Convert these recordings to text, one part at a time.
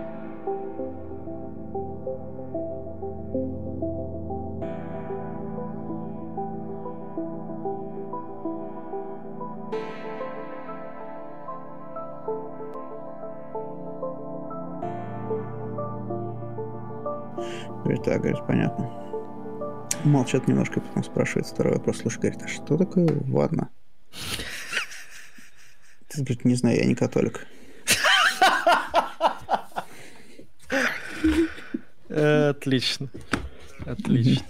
Так, говорит, понятно. Молчат немножко, потом спрашивает второй вопрос. Слушай, говорит, а что такое ванна? Ты говорит, не знаю, я не католик. Отлично. Отлично.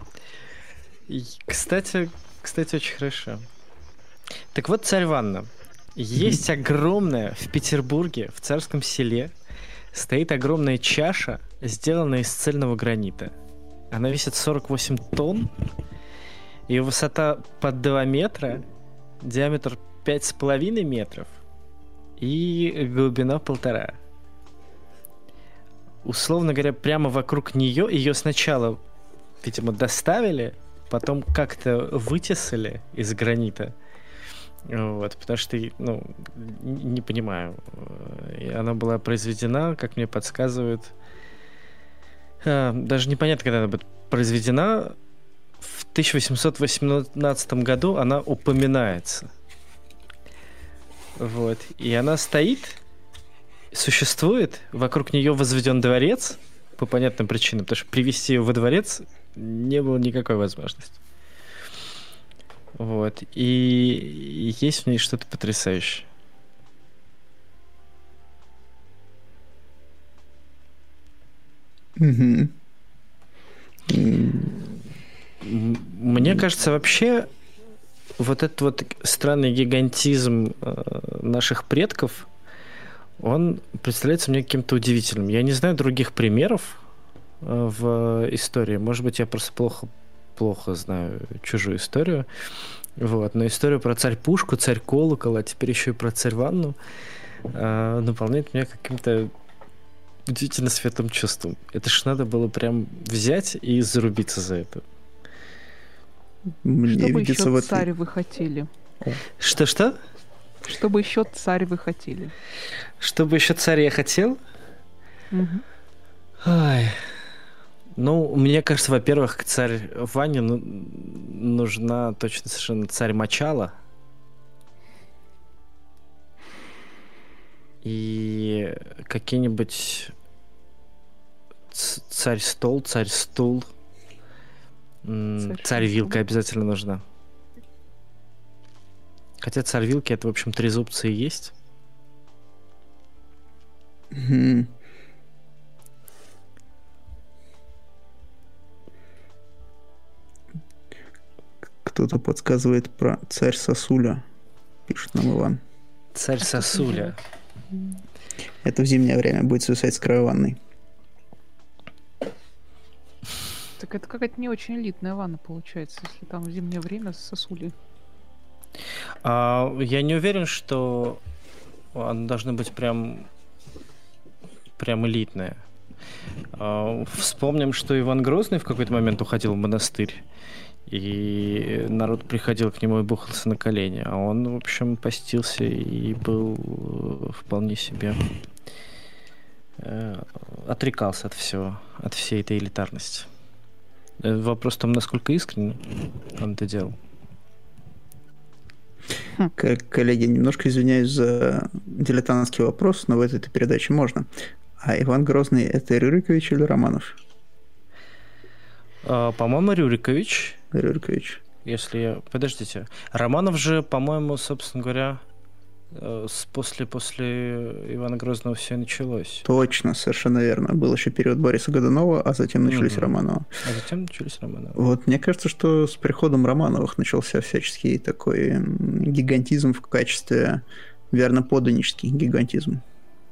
Кстати, очень хорошо. Так вот, царь Ванна. Есть огромная в Петербурге, в Царском Селе, стоит огромная чаша, сделанная из цельного гранита. Она весит 48 тонн, ее высота под 2 метра, диаметр 5,5 метров и глубина 1,5. Условно говоря, прямо вокруг нее, ее сначала, видимо, доставили, потом как-то вытесали из гранита. Вот, потому что, ну, не понимаю. И она была произведена, как мне подсказывают, даже непонятно, когда она будет произведена. В 1818 году она упоминается. Вот. И она стоит, существует, вокруг нее возведен дворец, по понятным причинам, потому что привести ее во дворец не было никакой возможности. Вот. И есть в ней что-то потрясающее. Угу. Мне кажется, вообще вот этот вот странный гигантизм наших предков, он представляется мне каким-то удивительным. Я не знаю других примеров в истории. Может быть, я просто плохо знаю чужую историю. Вот. Но историю про царь-пушку, царь-колокол, а теперь еще и про царь-ванну наполняет меня каким-то удивительно светлым чувством. Это ж надо было прям взять и зарубиться за это. Мне Чтобы видится еще вот... царь вы хотели. Что-что? Чтобы еще царь вы хотели. Чтобы еще царь я хотел? Угу. Ай. Ну, мне кажется, во-первых, к царь Ване нужна точно совершенно царь Мочала. И какие-нибудь царь-стол, царь-стул. Царь-вилка обязательно нужна. Хотя царь-вилки это, в общем, трезубцы и есть. Угу. Кто-то подсказывает про царь Сосуля, пишет нам Иван. Царь Сосуля. Это в зимнее время будет свисать с края ванной. Так это какая-то не очень элитная ванна получается, если там в зимнее время сосули. Я не уверен, что она должна быть прям элитная. Вспомним, что Иван Грозный в какой-то момент уходил в монастырь, и народ приходил к нему и бухался на колени, а он, в общем, постился и был вполне себе отрекался от всего, от всей этой элитарности. Вопрос в том, насколько искренне он это делал. Коллеги, немножко извиняюсь за дилетантский вопрос, но в этой передаче можно. А Иван Грозный — это Рюрикович или Романов? По-моему, Рюрикович. Рюрикович. Если... Подождите. Романов же, по-моему, собственно говоря, после Ивана Грозного все началось. Точно, совершенно верно. Был еще период Бориса Годунова, а затем начались Романовы. Вот мне кажется, что с приходом Романовых начался всяческий такой гигантизм в качестве верноподданнический гигантизм.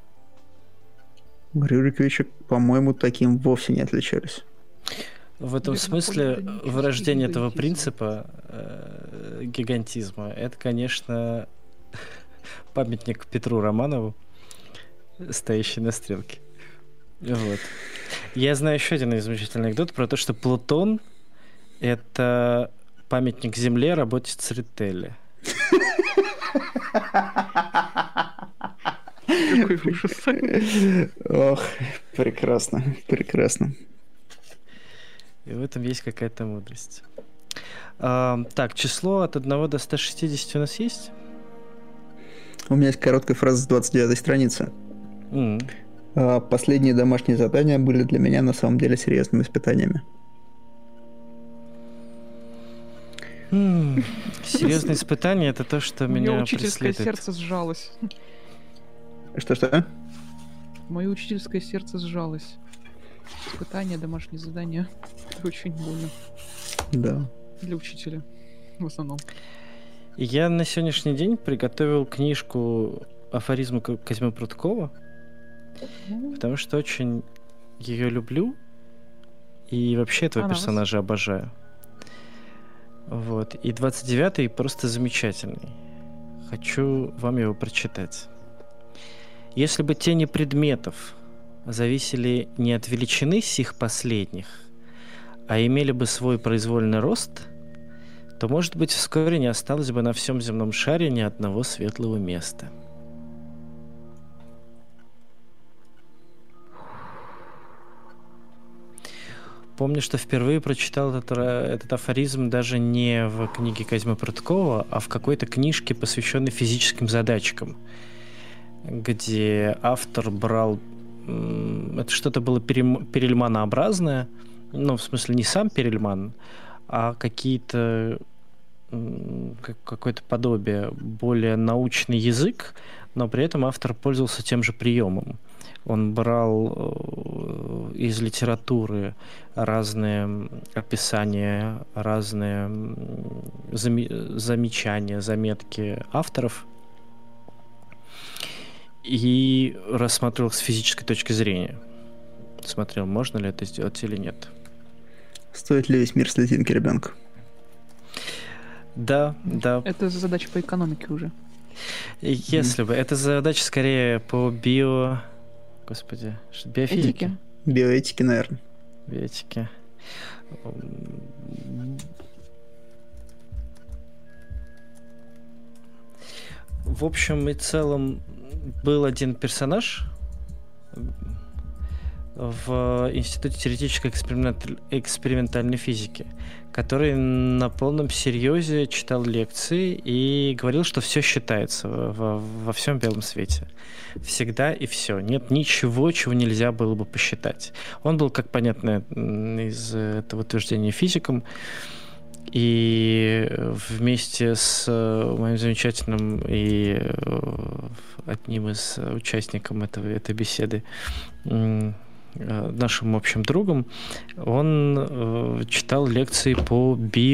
Рюриковичи, по-моему, таким вовсе не отличались. В этом смысле вырождение этого принципа гигантизма, это, конечно, памятник Петру Романову, стоящий на стрелке. Вот. Я знаю еще один замечательный анекдот про то, что Плутон — это памятник Земле, работе Церетели. Какой ужас. Ох, прекрасно, прекрасно. И в этом есть какая-то мудрость. Так, число от 1 до 160 у нас есть? У меня есть короткая фраза с 29-й страницы. Последние домашние задания были для меня на самом деле серьезными испытаниями. Серьезные испытания — это то, что меня Мое учительское преследует. сердце сжалось. Что-что? Мое учительское сердце сжалось. Испытания, домашние задания. Это очень больно. Да. Для учителя в основном. Я на сегодняшний день приготовил книжку «Афоризмы Козьмы Прудкова», потому что очень ее люблю и вообще этого персонажа обожаю. Вот. И 29-й просто замечательный. Хочу вам его прочитать. Если бы тени предметов зависели не от величины сих последних, а имели бы свой произвольный рост, то, может быть, вскоре не осталось бы на всем земном шаре ни одного светлого места. Помню, что впервые прочитал этот афоризм даже не в книге Козьмы Прудкова, а в какой-то книжке, посвященной физическим задачкам, где автор брал... Это что-то было перельманообразное, ну, в смысле, не сам Перельман, а какие-то... какое-то подобие, более научный язык, но при этом автор пользовался тем же приемом. Он брал из литературы разные описания, разные замечания, заметки авторов и рассматривал с физической точки зрения. Смотрел, можно ли это сделать или нет. Стоит ли весь мир слезинки ребенка? Да, да. Это задача по экономике уже. Если бы. Это задача скорее по биофизике. Биоэтике, наверное. Биоэтике. В общем и целом был один персонаж в Институте теоретической экспериментальной физики, который на полном серьезе читал лекции и говорил, что все считается во всем белом свете. Всегда и все. Нет ничего, чего нельзя было бы посчитать. Он был, как понятно из этого утверждения, физиком, и вместе с моим замечательным и одним из участников этой беседы, нашим общим другом, он читал лекции по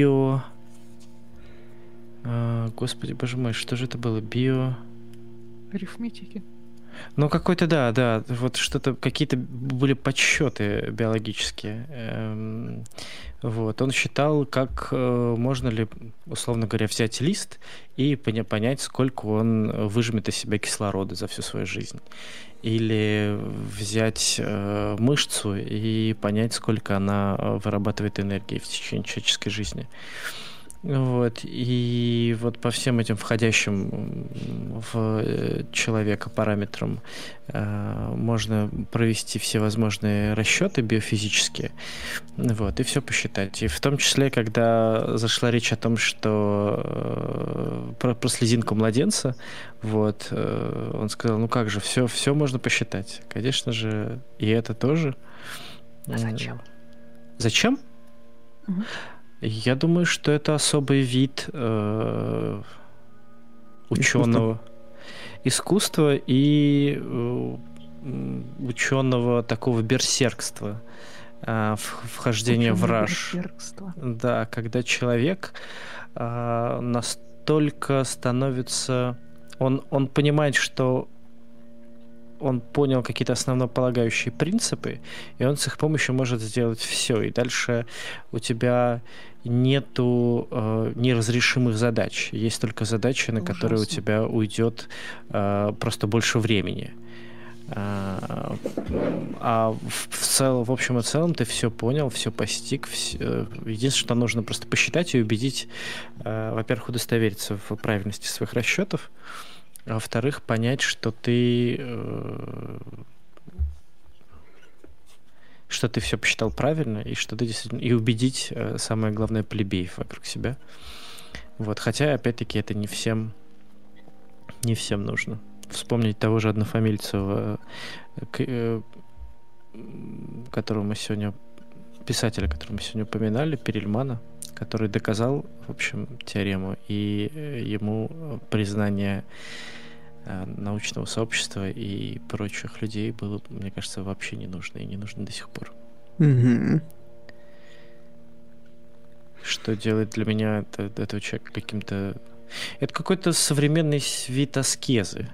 Господи, боже мой, что же это было? Арифметики. Ну, какой-то, да, вот что-то, какие-то были подсчеты биологические. Вот. Он считал, как можно ли, условно говоря, взять лист и понять, сколько он выжмет из себя кислорода за всю свою жизнь. Или взять мышцу и понять, сколько она вырабатывает энергии в течение человеческой жизни. Вот. И вот по всем этим входящим в человека параметрам можно провести все возможные расчеты биофизические, вот, и все посчитать. И в том числе, когда зашла речь о том, что про слезинку младенца, вот, он сказал, ну как же, все можно посчитать. Конечно же, и это тоже. А зачем? Зачем? Угу. Я думаю, что это особый вид ученого искусства и ученого такого берсеркства, вхождения в раж. Да, когда человек настолько становится... Он понимает, что он понял какие-то основополагающие принципы, и он с их помощью может сделать все. И дальше у тебя нету неразрешимых задач. Есть только задачи, на которые у тебя уйдет просто больше времени. А в общем и целом ты все понял, все постиг. Единственное, что нужно просто посчитать и убедить, во-первых, удостовериться в правильности своих расчетов, А во-вторых, понять, что ты все посчитал правильно, и что ты действительно... И убедить, самое главное, плебеев вокруг себя. Вот. Хотя, опять-таки, это не всем нужно. Вспомнить того же однофамильца, писателя, которого мы сегодня упоминали, Перельмана, который доказал, в общем, теорему, и ему признание научного сообщества и прочих людей было, мне кажется, вообще не нужно, и не нужно до сих пор. Угу. Что делает для меня этого человека каким-то... Это какой-то современный вид аскезы.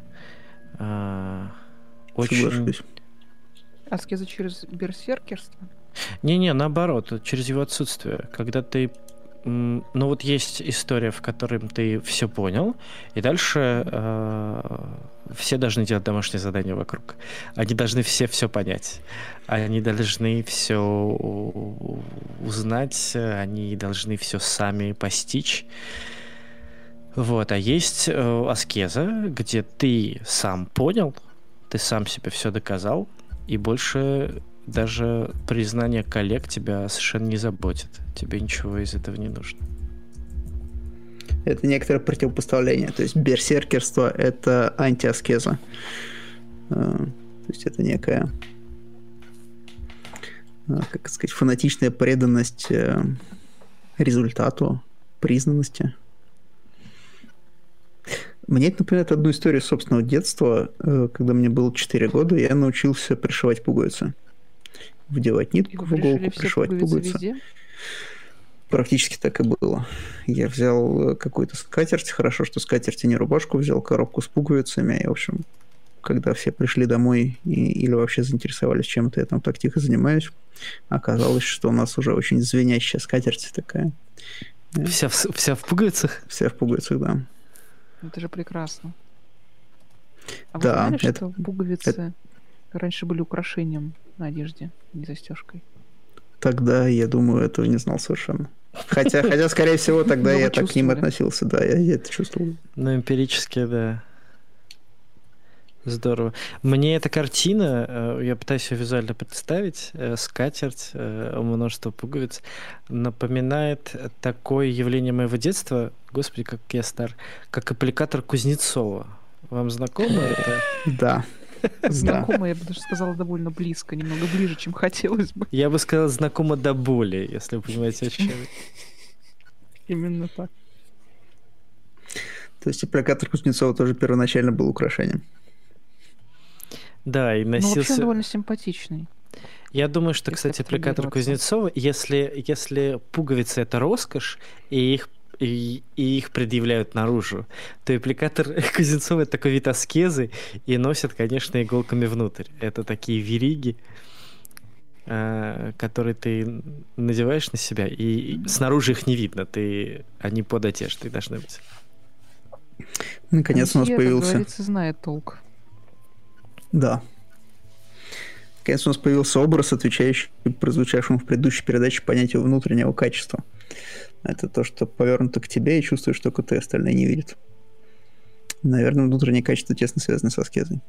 Очень... Аскеза через берсеркерство? Не-не, наоборот, через его отсутствие. Когда ты... Ну вот есть история, в которой ты все понял, и дальше все должны делать домашнее задание вокруг. Они должны все понять. Они должны все узнать, они должны все сами постичь. Вот, а есть аскеза, где ты сам понял, ты сам себе все доказал, и больше даже признание коллег тебя совершенно не заботит. Тебе ничего из этого не нужно. Это некоторое противопоставление. То есть берсеркерство — это антиаскеза. То есть это некая, как сказать, фанатичная преданность результату, признанности. Мне это напоминает одну историю собственного детства. Когда мне было 4 года, я научился пришивать пуговицы. Вдевать нитку в иголку, пришивать пуговицы. Везде? Практически так и было. Я взял какую-то скатерть. Хорошо, что скатерть, не рубашку. Взял коробку с пуговицами. И, в общем, когда все пришли домой или вообще заинтересовались чем-то, я там так тихо занимаюсь, оказалось, что у нас уже очень звенящая скатерть такая. Вся в пуговицах? Вся в пуговицах, да. Это же прекрасно. А вы да, знали, что пуговицы раньше были украшением на одежде, не застежкой? Тогда, я думаю, этого не знал совершенно. Хотя скорее всего, тогда я так к ним относился, да, я это чувствовал. Ну, эмпирически, да. Здорово. Мне эта картина, я пытаюсь ее визуально представить, скатерть, множество пуговиц, напоминает такое явление моего детства, господи, как я стар, как аппликатор Кузнецова. Вам знакомо это? Да. Знакомо, я бы даже сказала, довольно близко, немного ближе, чем хотелось бы. Я бы сказал, знакомо до боли, если вы понимаете, о чем. Именно так. То есть аппликатор Кузнецова тоже первоначально был украшением. Да, и носился... Ну, вообще он довольно симпатичный. Я думаю, что, кстати, аппликатор Кузнецова, если пуговицы — это роскошь, и их предъявляют наружу, то аппликатор Кузнецова — это такой вид аскезы, и носят, конечно, иголками внутрь. Это такие вериги, которые ты надеваешь на себя, и снаружи их не видно, они под одеждой должны быть. Наконец у нас появился... Как говорится, знает толк. Да. Наконец у нас появился образ, отвечающий прозвучавшему в предыдущей передаче понятию внутреннего качества. Это то, что повернуто к тебе и чувствуешь, только ты, остальные не видят. Наверное, внутреннее качество тесно связано с аскезой.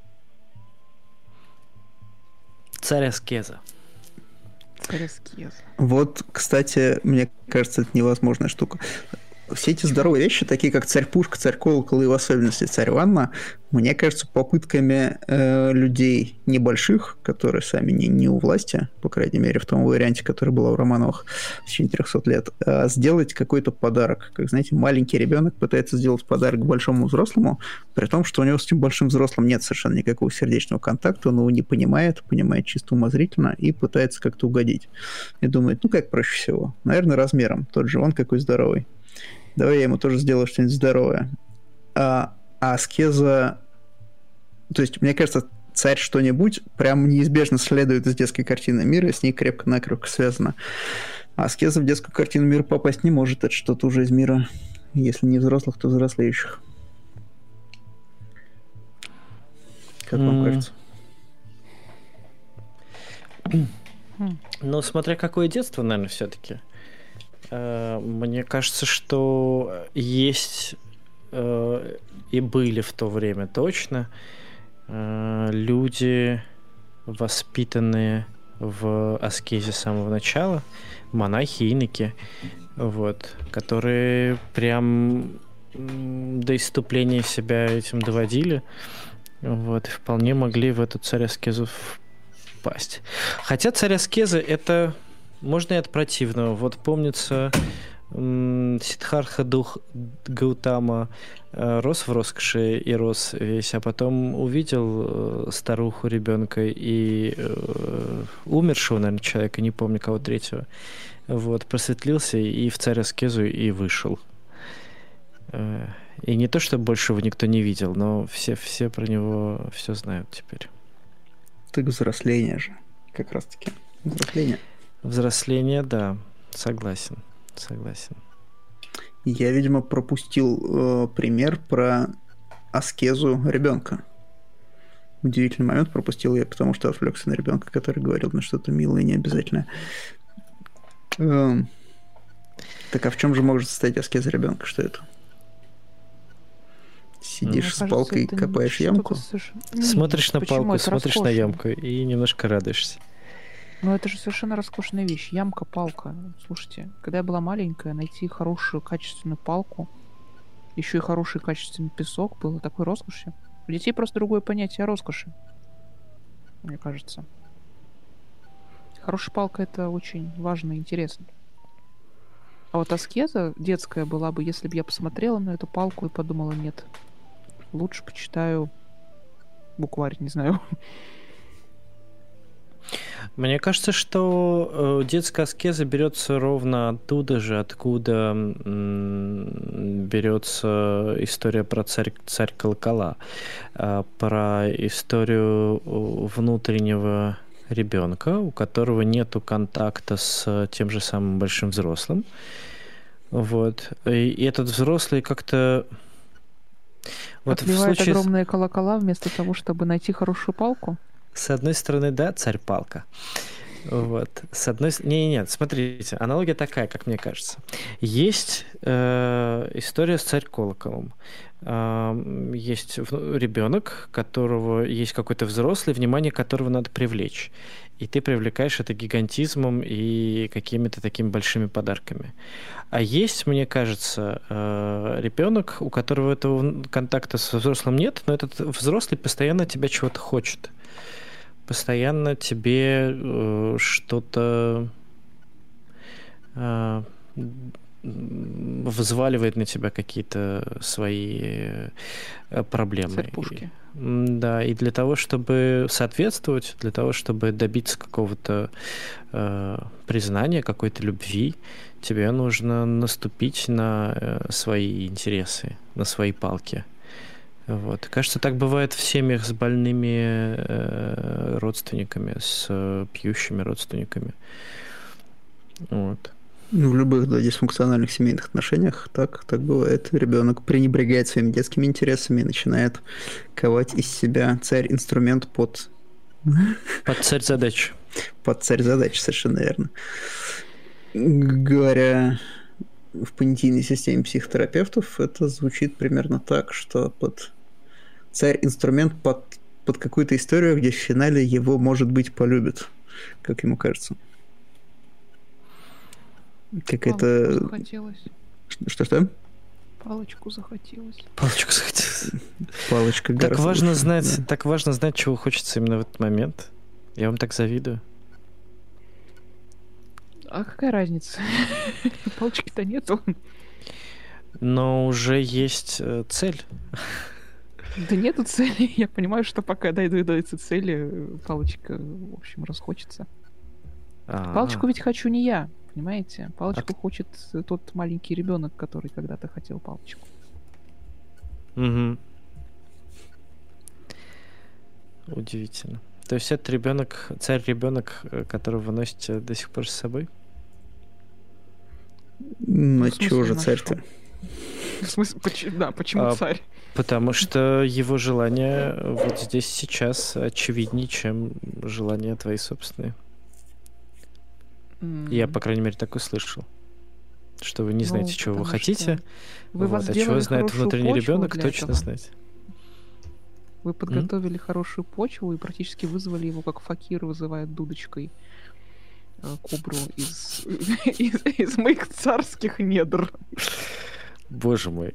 Царь аскеза. Царь аскеза. Вот, кстати, мне кажется, это невозможная штука. Все эти здоровые вещи, такие как царь-пушка, царь-колокол и в особенности царь-ванна, мне кажется, попытками людей небольших, которые сами не у власти, по крайней мере, в том варианте, который был у Романовых в течение 300 лет, сделать какой-то подарок. Как, знаете, маленький ребенок пытается сделать подарок большому взрослому, при том, что у него с этим большим взрослым нет совершенно никакого сердечного контакта, он его не понимает чисто умозрительно и пытается как-то угодить. И думает, как проще всего? Наверное, размером. Тот же он какой здоровый. Давай я ему тоже сделаю что-нибудь здоровое. А аскеза... То есть, мне кажется, царь что-нибудь прям неизбежно следует из детской картины мира, и с ней крепко-накрепко связано. А аскеза в детскую картину мира попасть не может. Это что-то уже из мира, если не взрослых, то взрослеющих. Как вам кажется? Ну, смотря какое детство, наверное, все-таки. Мне кажется, что есть и были в то время точно люди, воспитанные в аскезе с самого начала, монахи, иники, вот, которые прям до исступления себя этим доводили, вот, и вполне могли в эту царь-аскезу впасть. Хотя царь-аскеза это можно и от противного. Вот помнится, Сиддхартха Гаутама рос в роскоши и рос весь, а потом увидел старуху ребенка и умершего, наверное, человека, не помню кого третьего, вот, просветлился и в царь-аскезу и вышел. И не то, что больше его никто не видел, но все про него все знают теперь. Так взросление же, как раз-таки. Взросление. Взросление, да, согласен. Я, видимо, пропустил пример про аскезу ребенка. Удивительный момент пропустил я, потому что отвлекся на ребенка, который говорил на что-то милое и необязательное. Так а в чем же может состоять аскеза ребенка? Что это? Сидишь с палкой и копаешь ямку? Смотришь на палку, смотришь на ямку и немножко радуешься. Ну, это же совершенно роскошная вещь. Ямка, палка. Слушайте, когда я была маленькая, найти хорошую, качественную палку, еще и хороший, качественный песок было такой роскошью. У детей просто другое понятие о роскоши, мне кажется. Хорошая палка — это очень важно и интересно. А вот аскеза детская была бы, если бы я посмотрела на эту палку и подумала, нет, лучше почитаю букварь, не знаю. Мне кажется, что детская аскеза берется ровно оттуда же, откуда берется история про царь колокола, про историю внутреннего ребенка, у которого нету контакта с тем же самым большим взрослым. Вот. И этот взрослый как-то... Вот отбивает случае... огромные колокола вместо того, чтобы найти хорошую палку? С одной стороны, да, царь-палка. Вот. С одной... Нет, смотрите, аналогия такая, как мне кажется. Есть история с царь-колоколом. Есть ребенок, которого есть какой-то взрослый, внимание которого надо привлечь. И ты привлекаешь это гигантизмом и какими-то такими большими подарками. А есть, мне кажется, ребенок, у которого этого контакта с взрослым нет, но этот взрослый постоянно от тебя чего-то хочет. Постоянно тебе что-то взваливает на тебя какие-то свои проблемы. Царь-пушки. Да, и для того, чтобы соответствовать, для того, чтобы добиться какого-то признания, какой-то любви, тебе нужно наступить на свои интересы, на свои палки. Вот. Кажется, так бывает в семьях с больными родственниками, с пьющими родственниками. Вот. В любых, да, дисфункциональных семейных отношениях так бывает. Ребенок пренебрегает своими детскими интересами и начинает ковать из себя царь-инструмент под царь-задачу. Под царь-задачу, совершенно верно. Говоря в понятийной системе психотерапевтов, это звучит примерно так, что под царь-инструмент под какую-то историю, где в финале его, может быть, полюбят, как ему кажется. Какая-то... Палочку захотелось. Что-что? Палочку захотелось. Палочка так важно знать, да. Так важно знать, чего хочется именно в этот момент. Я вам так завидую. А какая разница? Палочки-то нету. Но уже есть цель. Да нету цели. Я понимаю, что пока дойду до этой цели, палочка, в общем, расхочется. Палочку ведь хочу не я, понимаете? Палочку хочет тот маленький ребенок, который когда-то хотел палочку. Угу. Удивительно. То есть это ребенок, царь-ребенок, которого вы носите до сих пор с собой? Ну, чего же царь-то? В смысле, почему царь? Потому что его желания вот здесь сейчас очевиднее, чем желания твои собственные. Я, по крайней мере, так услышал. что вы не знаете, чего вы хотите. Вы вот. А чего знает внутренний ребенок, точно знаете. Вы подготовили хорошую почву и практически вызвали его, как факир вызывает дудочкой кобру из моих царских недр. Боже мой.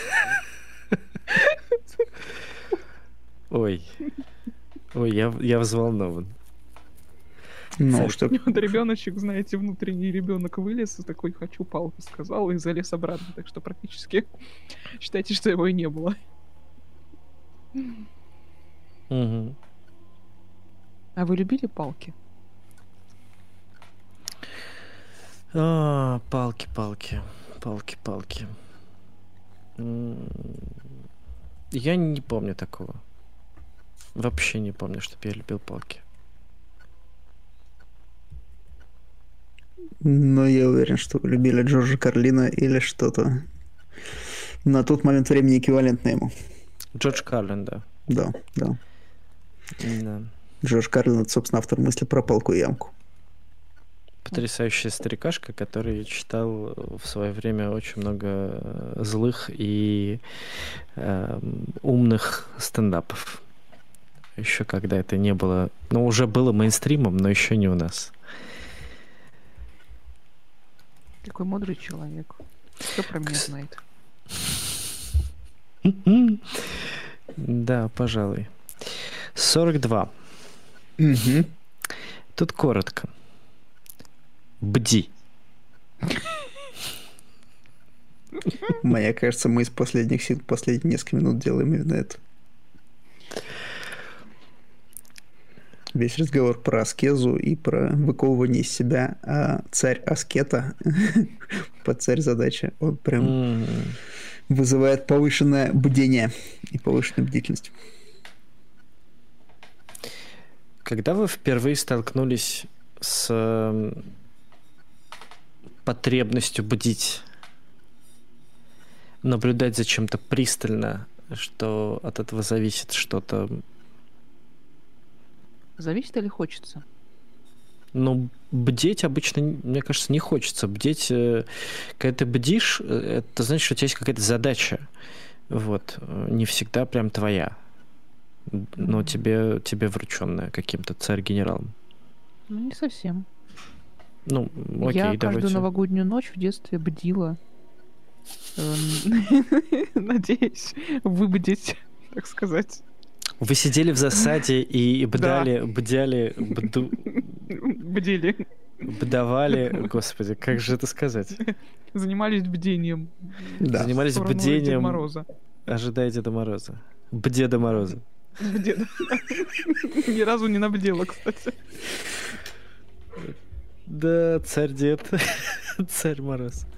Ой, я взволнован. Ну, что... Вот ребеночек, знаете, внутренний ребенок вылез и такой, хочу палку, сказал, и залез обратно. Так что практически считайте, что его и не было. Угу. А вы любили палки? Палки. Я не помню такого. Вообще не помню, чтобы я любил палки. Но я уверен, что вы любили Джорджа Карлина или что-то на тот момент времени эквивалентное ему. Джордж Карлин, да. Да. Джордж Карлин — это, собственно, автор мысли про палку и ямку. Потрясающая старикашка, который читал в свое время очень много злых и умных стендапов. Еще когда это не было... Ну, уже было мейнстримом, но еще не у нас. Какой мудрый человек. Все про меня знает. Да, пожалуй. 42. Угу. Тут коротко. Бди. Мне кажется, мы из последние несколько минут делаем именно это. Весь разговор про аскезу и про выковывание из себя, а царь аскета под царь задача, он прям вызывает повышенное бдение и повышенную бдительность. Когда вы впервые столкнулись с потребностью бдить, наблюдать за чем-то пристально, что от этого зависит что-то? Зависит или хочется? Ну, бдеть обычно, мне кажется, не хочется. Бдеть, когда ты бдишь, это значит, что у тебя есть какая-то задача. Вот. Не всегда прям твоя. Но тебе врученная каким-то царь-генералом. Ну, не совсем. Ну, окей, я давайте. каждую новогоднюю ночь в детстве бдила. Надеюсь, выбдеть, так сказать. Вы сидели в засаде и бдали, Бдили. Бдовали, господи, как же это сказать? Занимались бдением. Да. Занимались бдением. Деда Мороза. Ожидая Деда Мороза. Бдеда Мороза. Ни разу не набдела, кстати. Да, царь-дед. Царь Мороз.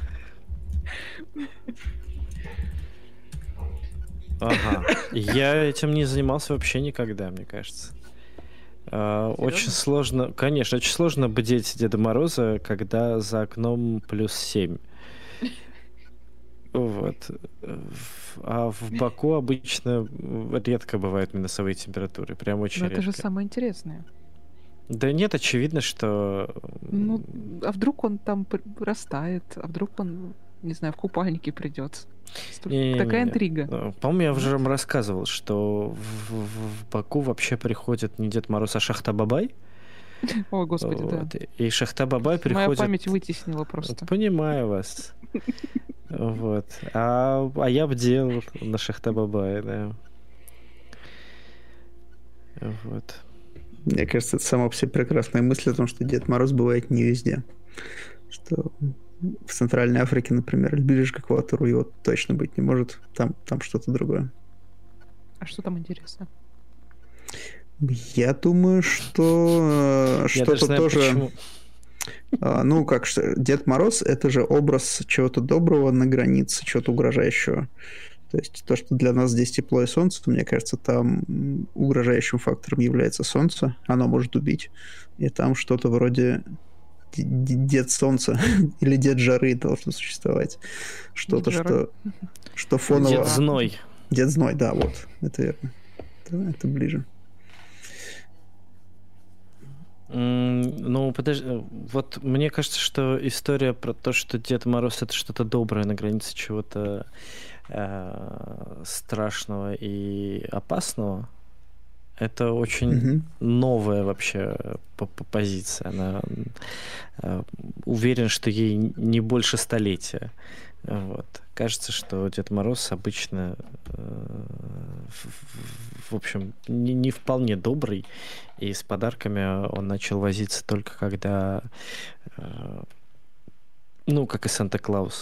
Ага. Я этим не занимался вообще никогда, мне кажется. Очень сложно, конечно, очень сложно бдеть Деда Мороза, когда за окном +7. Вот. А в Баку обычно редко бывают минусовые температуры. Прям очень редко. Но это же самое интересное. Да нет, очевидно, что... Ну, а вдруг он там растает, а вдруг он, не знаю, в купальнике придет. Такая интрига. По-моему, я уже вам рассказывал, что в Баку вообще приходит не Дед Мороз, а Шахта-Бабай. Ой, господи, вот. да. И Шахта-Бабай приходит... Моя память вытеснила просто. Понимаю вас. Вот. А я бдел на Шахта-Бабае, да. Вот. Мне кажется, это сама по себе прекрасная мысль о том, что Дед Мороз бывает не везде. Что в Центральной Африке, например, или ближе к экватору его точно быть не может. Там что-то другое. А что там интересно? Я думаю, что что-то тоже... Почему. Ну, как что, Дед Мороз — это же образ чего-то доброго на границе, чего-то угрожающего. То есть то, что для нас здесь тепло и солнце, мне кажется, там угрожающим фактором является солнце. Оно может убить. И там что-то вроде Дед Солнца или Дед Жары должно существовать. Что-то, что фоново... Дед Зной. Дед Зной, да, вот. Это верно. Это ближе. Ну, подожди, вот мне кажется, что история про то, что Дед Мороз — это что-то доброе на границе чего-то страшного и опасного, это очень новая вообще позиция. Она уверен, что ей не больше столетия. Вот. Кажется, что Дед Мороз обычно, в общем, не вполне добрый, и с подарками он начал возиться только когда, ну, как и Санта-Клаус.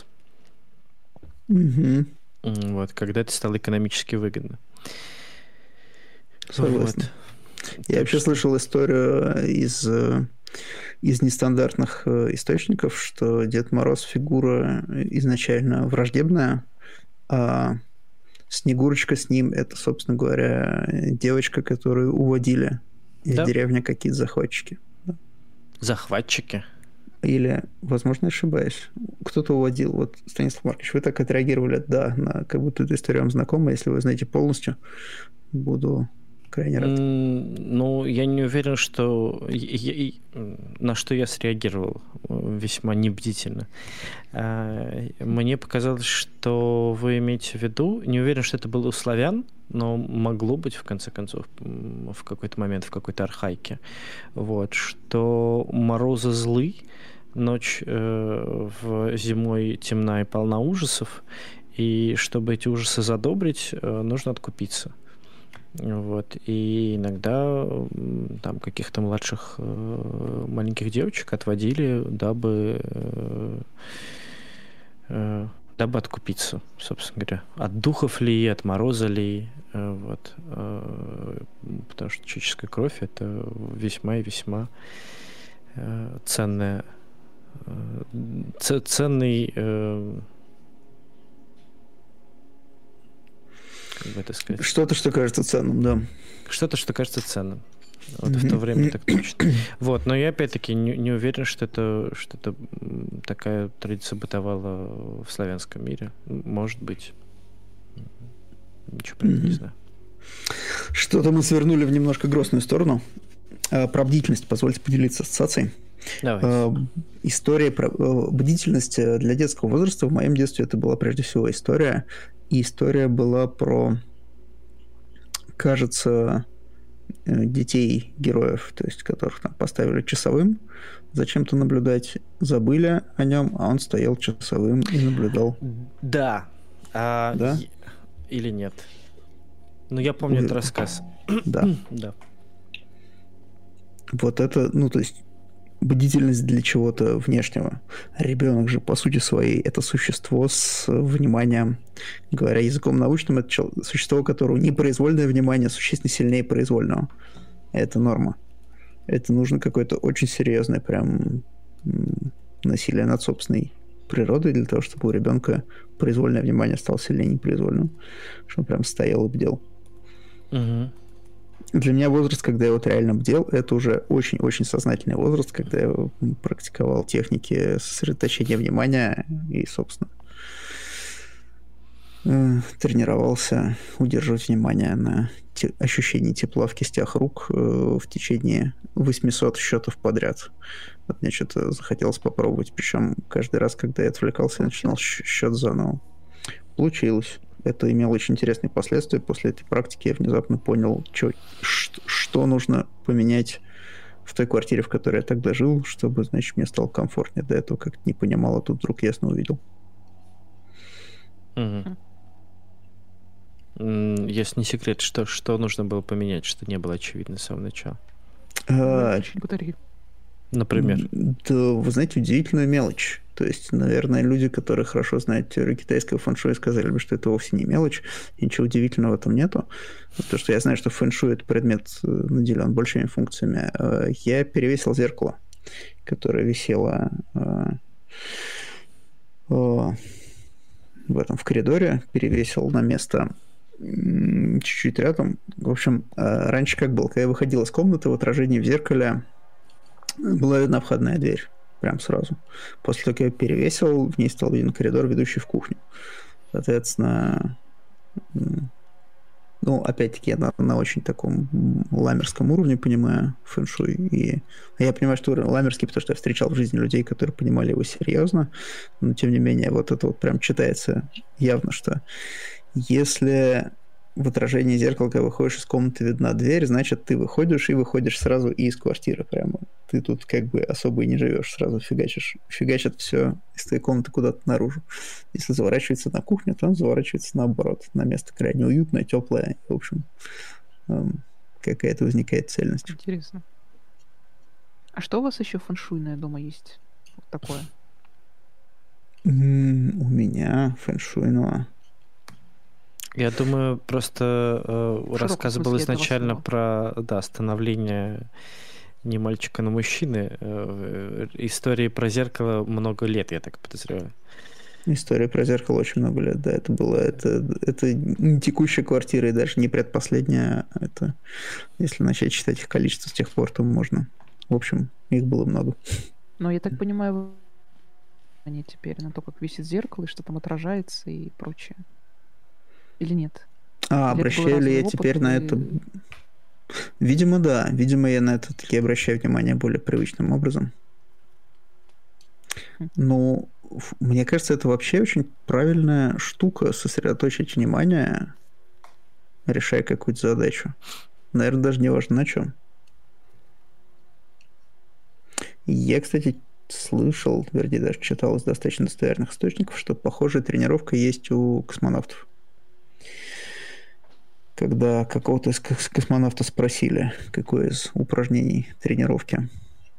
Вот, когда это стало экономически выгодно. Согласен. Вот. Я вообще слышал историю из нестандартных источников, что Дед Мороз фигура изначально враждебная, а Снегурочка с ним — это, собственно говоря, девочка, которую уводили из деревни какие-то захватчики. Захватчики? Или, возможно, ошибаюсь, кто-то уводил. Вот, Станислав Маркович, вы так отреагировали, да, как будто эта история вам знакома. Если вы знаете полностью, буду крайне рад. Ну, я не уверен, что на что я среагировал весьма небдительно. Мне показалось, что вы имеете в виду, не уверен, что это было у славян, но могло быть, в конце концов, в какой-то момент, в какой-то архаике, вот, что морозы злы, ночь зимой темна и полна ужасов, и чтобы эти ужасы задобрить, нужно откупиться. Вот. И иногда там каких-то младших маленьких девочек отводили, дабы откупиться, собственно говоря. От духов ли, от мороза ли. Вот. Потому что человеческая кровь — это весьма и весьма ценный как бы это сказать? Что-то, что кажется ценным, да. Что-то, что кажется ценным. Вот в то время так точно. Вот, но я опять-таки не уверен, что это такая традиция бытовала в славянском мире. Может быть. Ничего про это не знаю. Что-то мы свернули в немножко грустную сторону. Про бдительность позвольте поделиться ассоциацией. Давайте. История про бдительность для детского возраста. В моем детстве это была прежде всего история. И история была про, кажется, детей героев, то есть которых там поставили часовым, зачем-то наблюдать, забыли о нем, а он стоял часовым и наблюдал. Да. Да? Или нет? Ну, я помню этот рассказ. Да. Да. Вот это, ну, то есть бдительность для чего-то внешнего. Ребенок же, по сути своей, это существо с вниманием, говоря языком научным, это существо, которого непроизвольное внимание существенно сильнее произвольного. Это норма. Это нужно какое-то очень серьезное прям насилие над собственной природой для того, чтобы у ребенка произвольное внимание стало сильнее непроизвольным. Чтобы он прям стоял и бдел. Угу. Для меня возраст, когда я вот реально бдел, это уже очень-очень сознательный возраст, когда я практиковал техники сосредоточения внимания и, собственно, тренировался удерживать внимание на ощущении тепла в кистях рук в течение 800 счетов подряд. Вот мне что-то захотелось попробовать, причем каждый раз, когда я отвлекался, я начинал счет заново. Получилось. Это имело очень интересные последствия. После этой практики я внезапно понял, что нужно поменять в той квартире, в которой я тогда жил, чтобы, значит, мне стало комфортнее. До этого как-то не понимал, а тут вдруг ясно увидел. Угу. Если не секрет, что нужно было поменять, что не было очевидно с самого начала? Батареи. Например? Да, вы знаете, удивительную мелочь. То есть, наверное, люди, которые хорошо знают теорию китайского фэн-шуй, сказали бы, что это вовсе не мелочь, и ничего удивительного в этом нету. Потому что я знаю, что фэн-шуй – это предмет, наделен большими функциями. Я перевесил зеркало, которое висело в коридоре, перевесил на место чуть-чуть рядом. В общем, раньше как было? Когда я выходил из комнаты, в отражении в зеркале была видна входная дверь. Прям сразу. После того, как я перевесил, в ней стал виден коридор, ведущий в кухню. Соответственно, Ну, опять-таки, я на очень таком ламерском уровне понимаю фэн-шуй. И я понимаю, что ламерский, потому что я встречал в жизни людей, которые понимали его серьезно. Но, тем не менее, вот это вот прям читается явно, что если в отражении зеркала, когда выходишь из комнаты, видна дверь, значит, ты выходишь и выходишь сразу и из квартиры прямо. Ты тут как бы особо и не живешь, сразу фигачит все из твоей комнаты куда-то наружу. Если заворачивается на кухню, то он заворачивается наоборот, на место крайне уютное, теплое. В общем, какая-то возникает цельность. Интересно. А что у вас еще фэншуйное дома есть? Вот такое. У меня фэншуйного... Я думаю, просто рассказ был изначально про становление не мальчика, но мужчины. Истории про зеркало много лет, я так подозреваю. История про зеркало очень много лет, да. Это не текущая квартира и даже не предпоследняя. Это, если начать считать их количество с тех пор, то можно. В общем, их было много. Но я так понимаю, они теперь на то, как висит зеркало, и что там отражается и прочее. Или нет? Обращаю ли я теперь на это... Видимо, да. Видимо, я на это таки обращаю внимание более привычным образом. Ну, мне кажется, это вообще очень правильная штука — сосредоточить внимание, решая какую-то задачу. Наверное, даже не важно на чем. Я, кстати, слышал, вернее, даже читал из достаточно достоверных источников, что похожая тренировка есть у космонавтов. Когда какого-то из космонавта спросили, какое из упражнений тренировки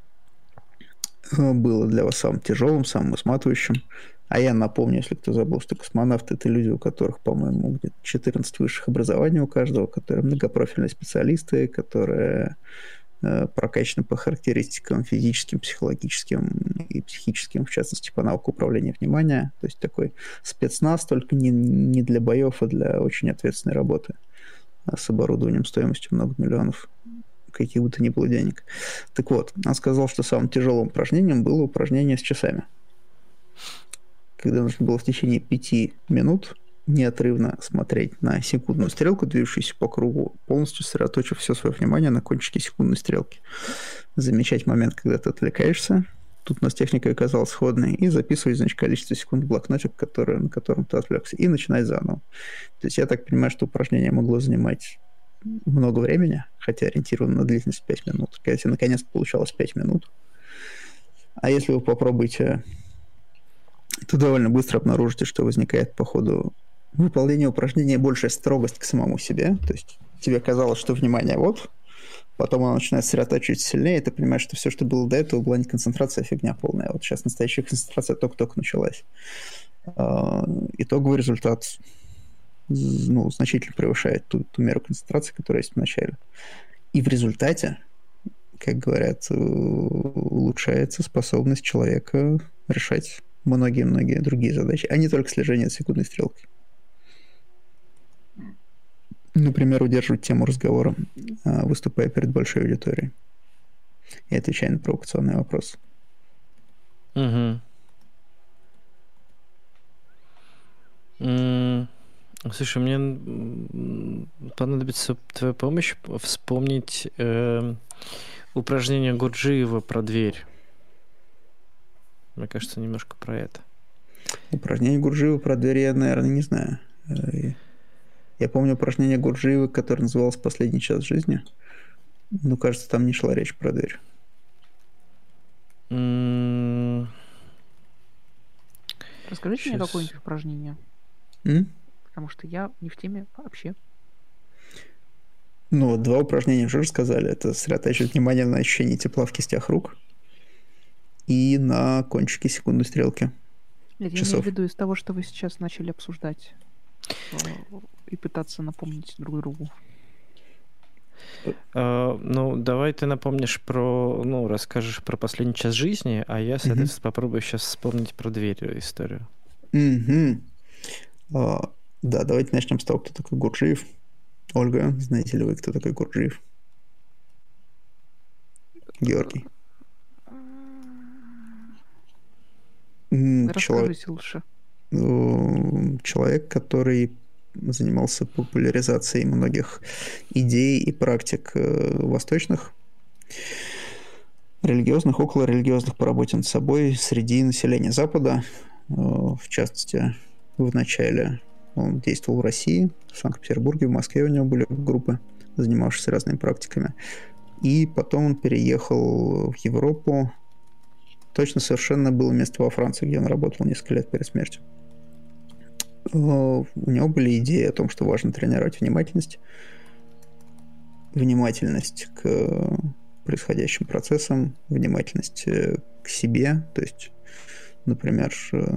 было для вас самым тяжелым, самым изматывающим. А я напомню, если кто забыл, что космонавты — это люди, у которых, по-моему, где-то 14 высших образований у каждого, которые многопрофильные специалисты, которые прокачаны по характеристикам физическим, психологическим и психическим, в частности, по навыку управления внимания. То есть такой спецназ, только не для боев, а для очень ответственной работы с оборудованием стоимостью много миллионов, каких бы то ни было денег. Так вот, он сказал, что самым тяжелым упражнением было упражнение с часами. Когда нужно было в течение 5 минут неотрывно смотреть на секундную стрелку, движущуюся по кругу, полностью сосредоточив все свое внимание на кончике секундной стрелки. Замечать момент, когда ты отвлекаешься. Тут у нас техника оказалась сходной. И записывать, значит, количество секунд в блокнотик, на котором ты отвлекся. И начинать заново. То есть я так понимаю, что упражнение могло занимать много времени, хотя ориентировано на длительность 5 минут. Когда наконец получалось 5 минут. А если вы попробуете, то довольно быстро обнаружите, что возникает по ходу выполнения упражнения большая строгость к самому себе. То есть тебе казалось, что внимание вот, потом оно начинает сосредотачиваться сильнее, и ты понимаешь, что все, что было до этого, была не концентрация, а фигня полная. Вот сейчас настоящая концентрация только-только началась. Итоговый результат значительно превышает ту меру концентрации, которая есть в начале. И в результате, как говорят, улучшается способность человека решать многие-многие другие задачи, а не только слежение секундной стрелки. Например, удерживать тему разговора, выступая перед большой аудиторией и отвечая на провокационные вопросы. Угу. Слушай, мне понадобится твоя помощь вспомнить упражнение Гурджиева про дверь. Мне кажется, немножко про это. Упражнение Гурджиева про дверь я, наверное, не знаю. Я помню упражнение Гурджиева, которое называлось «Последний час жизни». Но, кажется, там не шла речь про дверь. Расскажите мне какое-нибудь упражнение. Потому что я не в теме вообще. Ну, 2 упражнения уже рассказали. Это сосредотачивать внимание на ощущении тепла в кистях рук и на кончике секундной стрелки. Нет, я имею в виду из того, что вы сейчас начали обсуждать и пытаться напомнить друг другу. Давай ты напомнишь расскажешь про последний час жизни, а я, соответственно, попробую сейчас вспомнить про дверь историю. Да, давайте начнем с того, кто такой Гурджиев. Ольга, знаете ли вы, кто такой Гурджиев? Георгий. Расскажите лучше. Человек, который занимался популяризацией многих идей и практик восточных, религиозных, околорелигиозных, по работе над собой среди населения Запада. В частности, в начале он действовал в России, в Санкт-Петербурге, в Москве у него были группы, занимавшиеся разными практиками. И потом он переехал в Европу. Точно совершенно было место во Франции, где он работал несколько лет перед смертью. У него были идеи о том, что важно тренировать внимательность к происходящим процессам, внимательность к себе, то есть, например,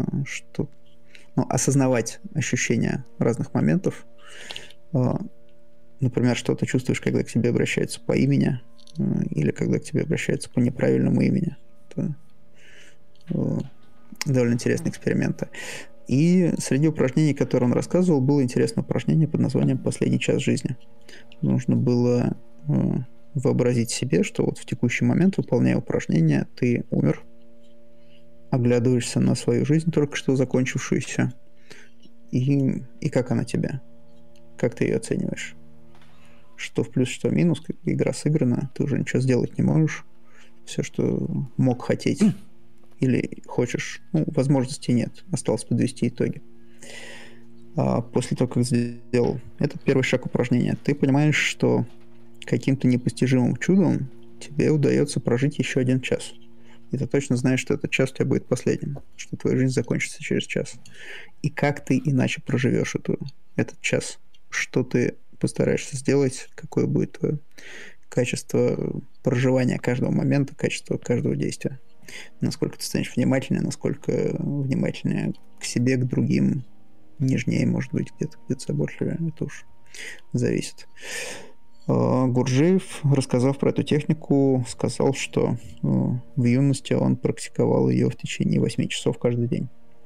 осознавать ощущения разных моментов. Например, что ты чувствуешь, когда к тебе обращаются по имени, или когда к тебе обращаются по неправильному имени. Это довольно интересные эксперименты. И среди упражнений, которые он рассказывал, было интересное упражнение под названием «Последний час жизни». Нужно было вообразить себе, что вот в текущий момент, выполняя упражнение, ты умер, оглядываешься на свою жизнь, только что закончившуюся, и как она тебе? Как ты ее оцениваешь? Что в плюс, что в минус, игра сыграна, ты уже ничего сделать не можешь. Все, что мог хотеть или хочешь, возможностей нет. Осталось подвести итоги. А после того, как сделал этот первый шаг упражнения, ты понимаешь, что каким-то непостижимым чудом тебе удается прожить еще 1 час. И ты точно знаешь, что этот час у тебя будет последним, что твоя жизнь закончится через час. И как ты иначе проживешь этот час? Что ты постараешься сделать? Какое будет твое качество проживания каждого момента, качество каждого действия? Насколько ты станешь внимательнее, насколько внимательнее к себе, к другим, нежнее, может быть, где-то заботливее. Это уж зависит. Гурджиев, рассказав про эту технику, сказал, что в юности он практиковал ее в течение 8 часов каждый день.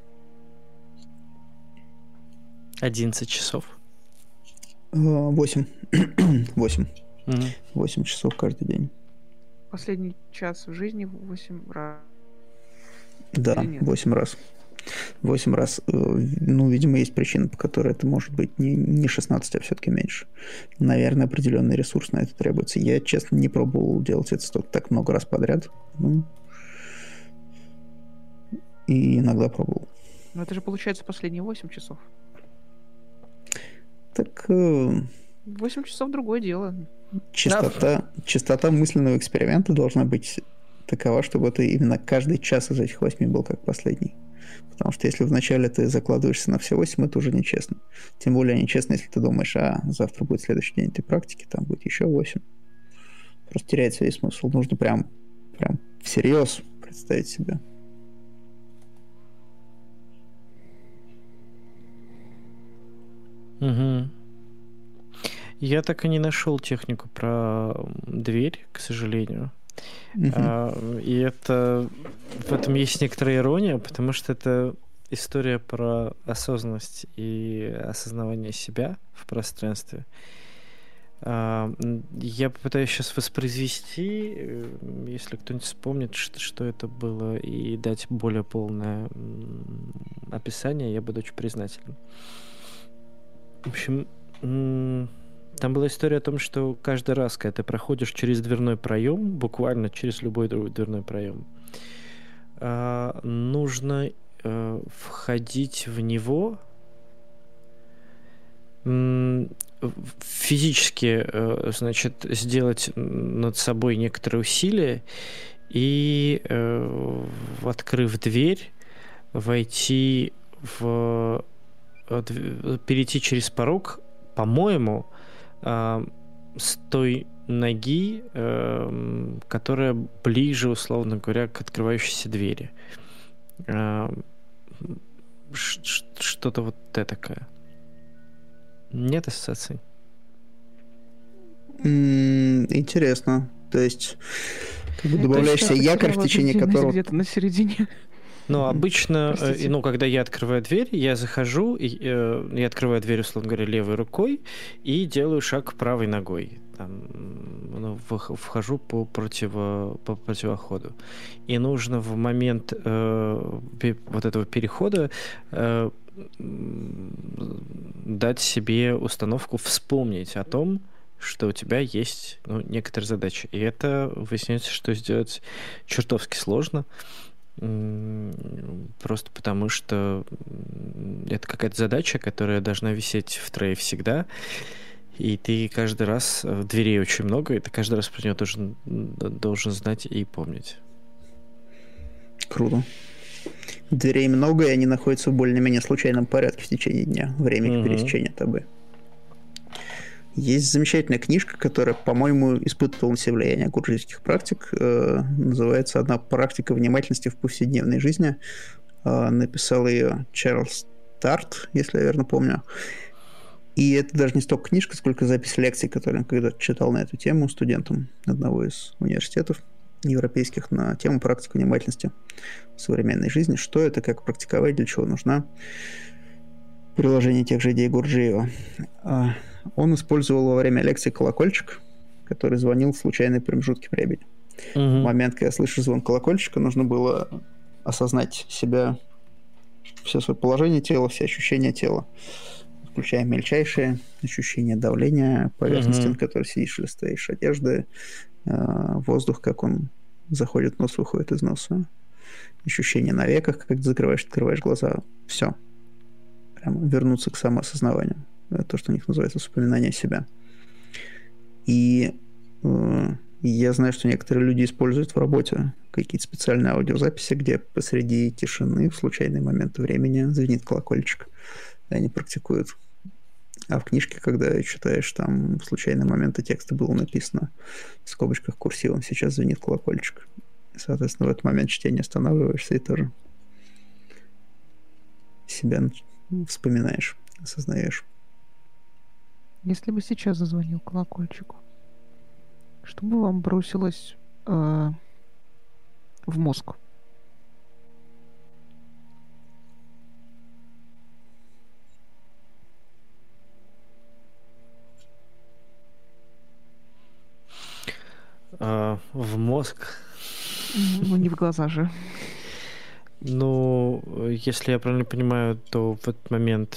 11 часов? 8. 8. Угу. 8 часов каждый день. Последний час в жизни 8 раз. Да, 8 раз. 8 раз. Видимо, есть причина, по которой это может быть не 16, а все-таки меньше. Наверное, определенный ресурс на это требуется. Я, честно, не пробовал делать это так много раз подряд. И иногда пробовал. Но это же получается последние 8 часов. Так... 8 часов другое дело. Частота мысленного эксперимента должна быть такова, чтобы это именно каждый час из этих 8 был как последний. Потому что если вначале ты закладываешься на все 8, это уже нечестно. Тем более нечестно, если ты думаешь, завтра будет следующий день этой практики, там будет еще 8. Просто теряет весь смысл. Нужно прям всерьез представить себе. Угу. Я так и не нашел технику про дверь, к сожалению. И в этом есть некоторая ирония, потому что это история про осознанность и осознавание себя в пространстве. Я попытаюсь сейчас воспроизвести, если кто-нибудь вспомнит, что это было, и дать более полное описание, я буду очень признателен. В общем, там была история о том, что каждый раз, когда ты проходишь через дверной проем, буквально через любой дверной проем, нужно входить в него физически, значит, сделать над собой некоторые усилия и, открыв дверь, перейти через порог, по-моему, с той ноги, которая ближе, условно говоря, к открывающейся двери. Что-то вот этакое. Нет ассоциаций? Интересно. То есть добавляешься якорь, в течение которого... Где-то на середине. Но обычно, когда я открываю дверь, я захожу, я открываю дверь, условно говоря, левой рукой и делаю шаг правой ногой. Вхожу по противоходу. И нужно в момент вот этого перехода дать себе установку вспомнить о том, что у тебя есть некоторые задачи. И это выясняется, что сделать чертовски сложно. Просто потому, что это какая-то задача, которая должна висеть в трее всегда. И ты каждый раз... Дверей очень много, и ты каждый раз про нее должен знать и помнить. Круто. Дверей много, и они находятся в более-менее случайном порядке в течение дня. Время их пересечения табы. Есть замечательная книжка, которая, по-моему, испытывала на себе влияние гурджийских практик. Называется «Одна практика внимательности в повседневной жизни». Написал ее Чарльз Тарт, если я верно помню. И это даже не столько книжка, сколько запись лекций, которые я когда-то читал на эту тему студентам одного из университетов европейских на тему практики внимательности в современной жизни. Что это, как практиковать, для чего нужна. Приложение тех же идей Гурджиева. Он использовал во время лекции колокольчик, который звонил в случайные промежутки времени. В момент, когда я слышу звон колокольчика, нужно было осознать себя, все свое положение тела, все ощущения тела, включая мельчайшие ощущения давления, поверхности, на которой сидишь или стоишь, одежды, воздух, как он заходит в нос, выходит из носа, ощущения на веках, как ты закрываешь, открываешь глаза. Все. Прямо вернуться к самоосознаванию. Это то, что у них называется вспоминание себя. И я знаю, что некоторые люди используют в работе какие-то специальные аудиозаписи, где посреди тишины в случайный момент времени звенит колокольчик, и они практикуют. А в книжке, когда читаешь, там в случайные моменты текста было написано в скобочках курсивом «Сейчас звенит колокольчик». И, соответственно, в этот момент чтения останавливаешься и тоже себя вспоминаешь, осознаешь. Если бы сейчас зазвонил колокольчик, что бы вам бросилось в мозг? В мозг? Ну, не в глаза же. Ну, если я правильно понимаю, то в этот момент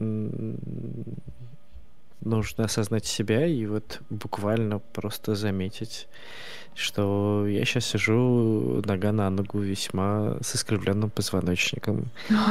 нужно осознать себя и вот буквально просто заметить, что я сейчас сижу нога на ногу весьма с искривленным позвоночником,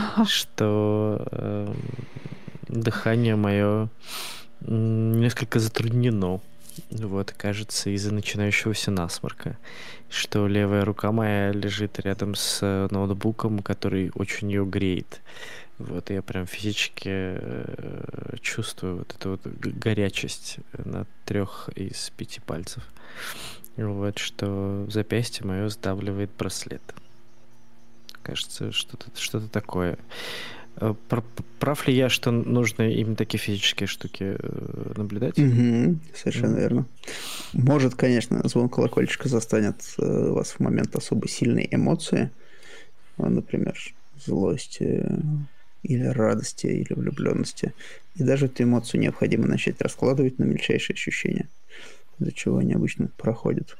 что дыхание мое несколько затруднено. Вот, кажется, из-за начинающегося насморка, что левая рука моя лежит рядом с ноутбуком, который очень ее греет. Вот, я прям физически чувствую вот эту вот горячесть на 3 из 5 пальцев. Вот, что запястье мое сдавливает браслет. Кажется, что-то такое. Прав ли я, что нужно именно такие физические штуки наблюдать? Совершенно верно. Может, конечно, звон колокольчика застанет вас в момент особо сильной эмоции, например, злости или радости, или влюбленности. И даже эту эмоцию необходимо начать раскладывать на мельчайшие ощущения, из-за чего они обычно проходят.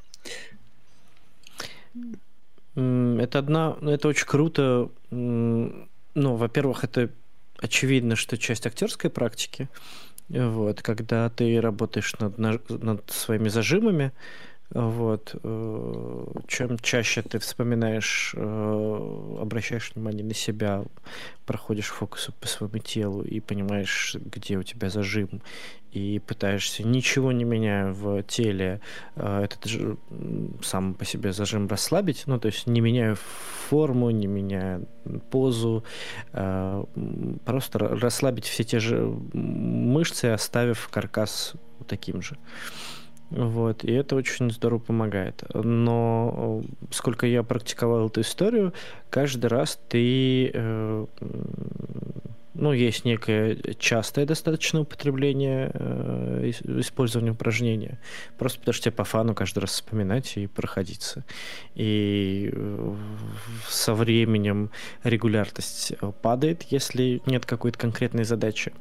Это очень круто. Ну, во-первых, это очевидно, что часть актерской практики, вот, когда ты работаешь над своими зажимами, вот, чем чаще ты вспоминаешь, обращаешь внимание на себя, проходишь фокусы по своему телу и понимаешь, где у тебя зажим, и пытаешься, ничего не меняя в теле, этот же сам по себе зажим расслабить, ну, то есть не меняя форму, не меняя позу, просто расслабить все те же мышцы, оставив каркас таким же. Вот, и это очень здорово помогает. Но сколько я практиковал эту историю, каждый раз ты Ну, есть некое частое достаточно употребление, использование упражнения. Просто потому что тебе по фану каждый раз вспоминать и проходиться. И со временем регулярность падает, если нет какой-то конкретной задачи.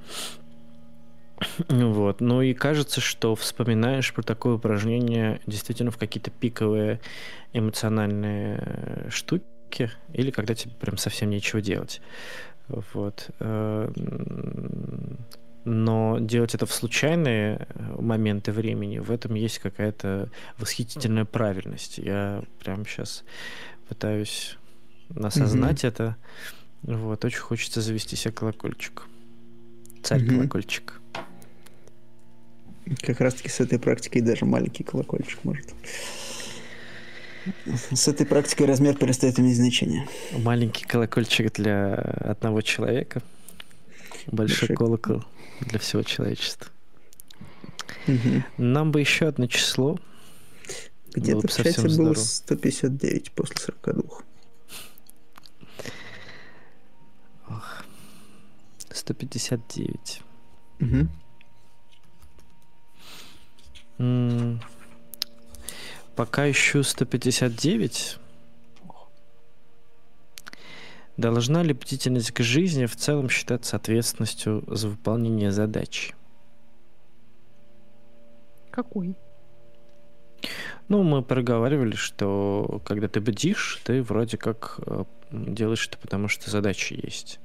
Вот. Ну и кажется, что вспоминаешь про такое упражнение действительно в какие-то пиковые эмоциональные штуки или когда тебе прям совсем нечего делать. Вот. Но делать это в случайные моменты времени, в этом есть какая-то восхитительная правильность. Я прямо сейчас пытаюсь осознать это. Вот. Очень хочется завести себе колокольчик. Царь-колокольчик. Как раз-таки с этой практикой даже маленький колокольчик может. С этой практикой размер перестает иметь значение. Маленький колокольчик для одного человека. Большой колокол для всего человечества. Нам бы еще одно число. Где-то в чате было 159 после 42. Ох. 159. Пока ищу 159. Должна ли бдительность к жизни в целом считаться ответственностью за выполнение задач? Какой? Ну, мы проговаривали, что когда ты бдишь, ты вроде как делаешь это, потому что задачи есть.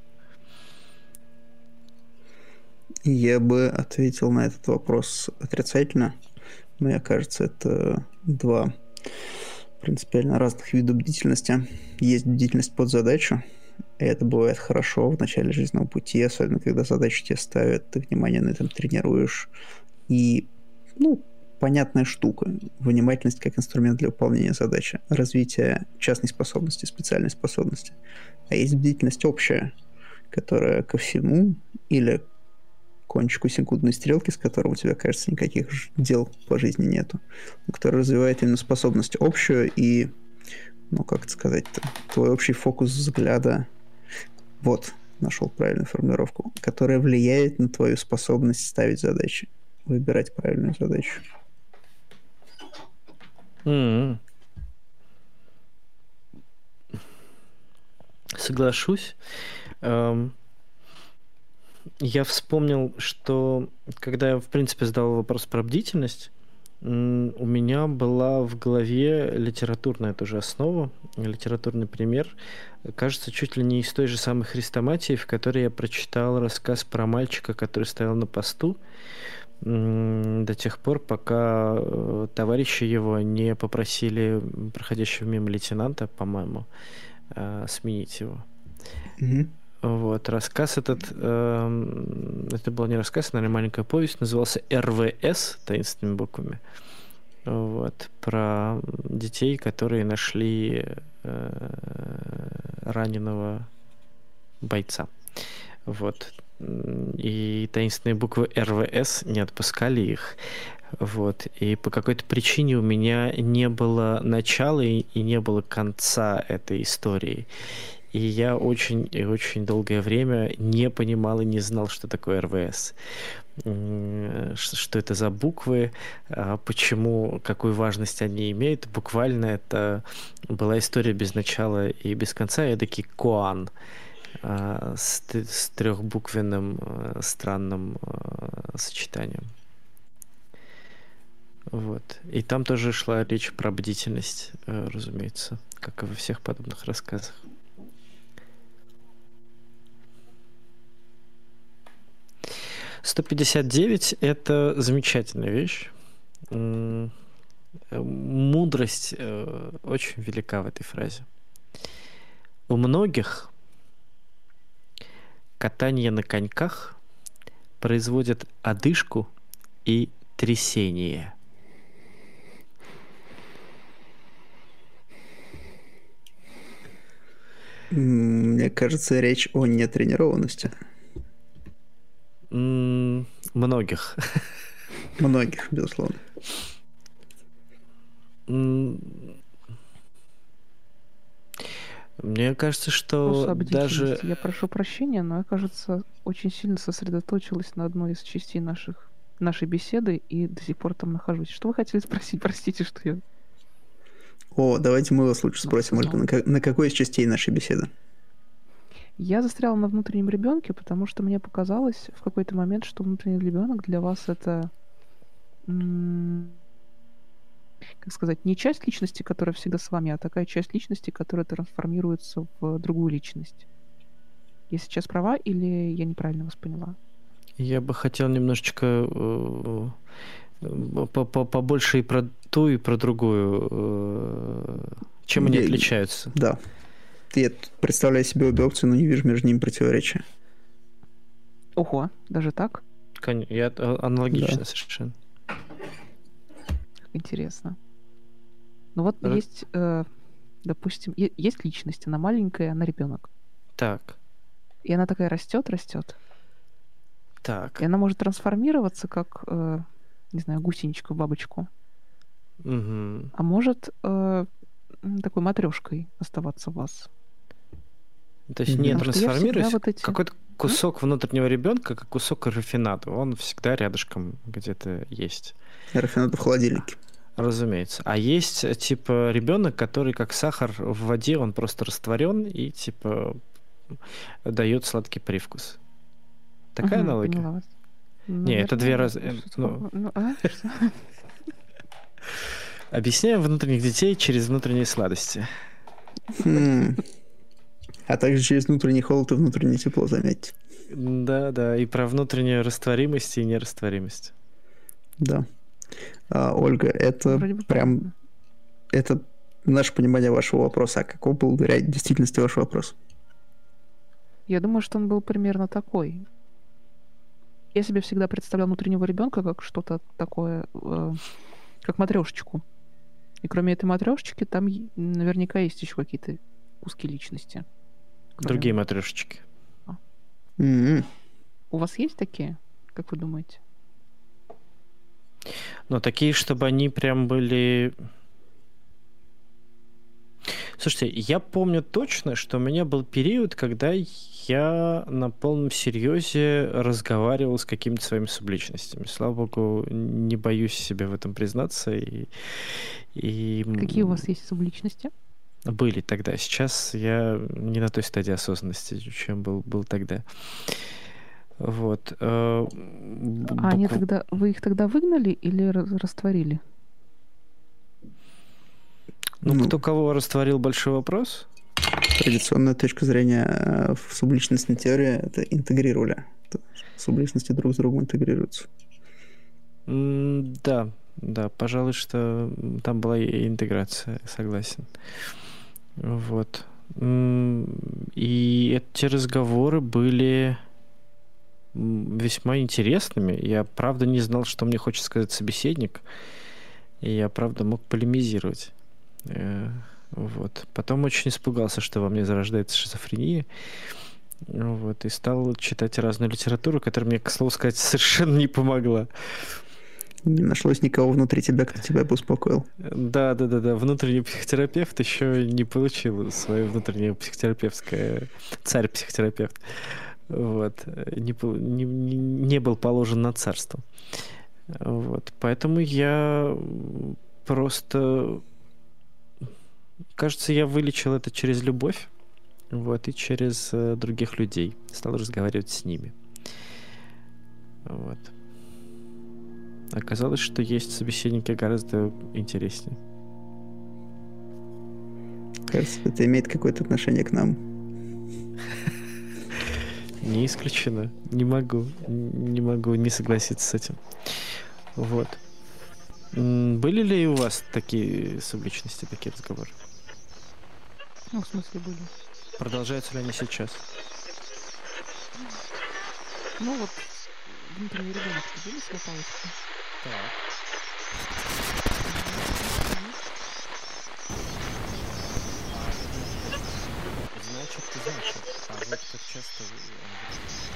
Я бы ответил на этот вопрос отрицательно. Мне кажется, это два принципиально разных вида бдительности. Есть бдительность под задачу, и это бывает хорошо в начале жизненного пути, особенно когда задачи тебе ставят, ты внимание на этом тренируешь. И, понятная штука. Внимательность как инструмент для выполнения задачи. Развитие частной способности, специальной способности. А есть бдительность общая, которая ко всему или кончику секундной стрелки, с которого у тебя, кажется, никаких дел по жизни нету, который развивает именно способность общую и, как это сказать-то, твой общий фокус взгляда, нашел правильную формулировку, которая влияет на твою способность ставить задачи, выбирать правильную задачу. Соглашусь. Я вспомнил, что когда я, в принципе, задал вопрос про бдительность, у меня была в голове литературная тоже основа, литературный пример. Кажется, чуть ли не из той же самой Хрестоматии, в которой я прочитал рассказ про мальчика, который стоял на посту до тех пор, пока товарищи его не попросили проходящего мимо лейтенанта, по-моему, сменить его. Вот, рассказ этот, это был не рассказ, наверное, маленькая повесть, назывался «РВС» таинственными буквами. Вот, про детей, которые нашли раненого бойца. Вот. И таинственные буквы РВС не отпускали их. Вот. И по какой-то причине у меня не было начала и не было конца этой истории. И я очень и очень долгое время не понимал и не знал, что такое РВС. Что это за буквы, почему, какую важность они имеют. Буквально это была история без начала и без конца, эдакий коан с трехбуквенным странным сочетанием. Вот. И там тоже шла речь про бдительность, разумеется, как и во всех подобных рассказах. «159» — это замечательная вещь. Мудрость очень велика в этой фразе. У многих катание на коньках производит одышку и трясение. Мне кажется, речь о нетренированности. Многих. Многих, безусловно. Мне кажется, что даже... Я прошу прощения, но я, кажется, очень сильно сосредоточилась на одной из частей нашей беседы и до сих пор там нахожусь. Что вы хотели спросить? Простите, что я... Давайте мы вас лучше спросим, Ольга, на какой из частей нашей беседы? Я застряла на внутреннем ребенке, потому что мне показалось в какой-то момент, что внутренний ребенок для вас это... как сказать, не часть личности, которая всегда с вами, а такая часть личности, которая трансформируется в другую личность. Я сейчас права или я неправильно вас поняла? Я бы хотел немножечко побольше и про ту, и про другую. Чем они отличаются? Да. Я представляю себе обе опции, но не вижу между ними противоречия. Ого, даже так? Я аналогично совершенно. Интересно. Ну вот есть, допустим, есть личность, она маленькая, она ребенок. Так. И она такая растет. Так. И она может трансформироваться, как, не знаю, гусеничка в бабочку. Угу. А может такой матрешкой оставаться в вас. То есть не трансформируясь, какой-то кусок внутреннего ребенка, как кусок рафината, он всегда рядышком где-то есть. Рафинат в холодильнике. Разумеется. А есть, типа, ребенок, который как сахар в воде, он просто растворен и, типа, дает сладкий привкус. Такая аналогия? Не, это две разные... Объясняем внутренних детей через внутренние сладости. А также через внутренний холод и внутреннее тепло, заметьте. Да, и про внутреннюю растворимость и нерастворимость. Да. Ольга, это прям... Это наше понимание вашего вопроса. А каков был в действительности ваш вопрос? Я думаю, что он был примерно такой. Я себе всегда представлял внутреннего ребенка как что-то такое, как матрешечку. И кроме этой матрешечки, там наверняка есть еще какие-то куски личности. Другие матрешечки. У вас есть такие, как вы думаете? Но такие, чтобы они прям были... Слушайте, я помню точно, что у меня был период, когда я на полном серьезе разговаривал с какими-то своими субличностями. Слава богу, не боюсь себе в этом признаться. Какие у вас есть субличности? Были тогда. Сейчас я не на той стадии осознанности, чем был тогда. Вот. Они тогда, вы их тогда выгнали или растворили? Ну, кто кого растворил, большой вопрос. Традиционная точка зрения в субличностной теории — это интегрировали. Субличности друг с другом интегрируются. Да, пожалуй, что там была и интеграция, согласен. Вот. И эти разговоры были весьма интересными. Я, правда, не знал, что мне хочет сказать собеседник. И я, правда, мог полемизировать. Вот. Потом очень испугался, что во мне зарождается шизофрения. Вот. И стал читать разную литературу, которая мне, к слову сказать, совершенно не помогла. Не нашлось никого внутри тебя, кто тебя бы успокоил. Да. Внутренний психотерапевт еще не получил свое внутреннее психотерапевтское... Царь-психотерапевт. Вот. Не был положен на царство. Вот. Поэтому я просто... Кажется, я вылечил это через любовь. Вот. И через других людей. Стал разговаривать с ними. Вот. Оказалось, что есть собеседники гораздо интереснее. Кажется, это имеет какое-то отношение к нам. Не исключено. Не могу не согласиться с этим. Вот. Были ли у вас такие субличности, такие разговоры? Ну, в смысле, были. Продолжаются ли они сейчас? Ну, вот внутренний ребенок были с палочкой? Так. Значит. А вот как часто